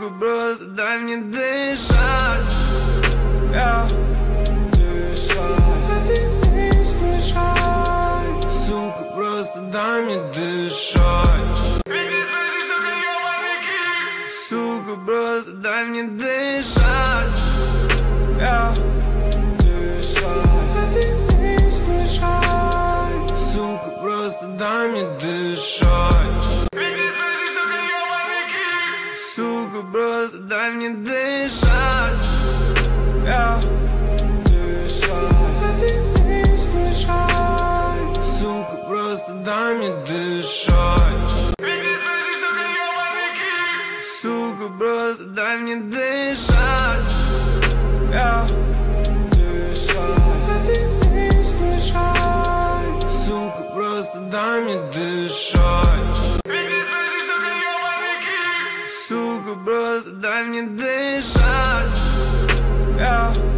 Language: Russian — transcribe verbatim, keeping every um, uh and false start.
Сука, просто дай мне дышать. Я сука, просто дай мне дышать. Сука, просто дай мне дышать. Я сука, просто дай мне дышать. Сука, просто дай мне дышать. Я сука, просто дай мне дышать. Сука, просто дай мне дышать. Я сука, просто дай мне дышать. Сука, просто дай мне дышать. Я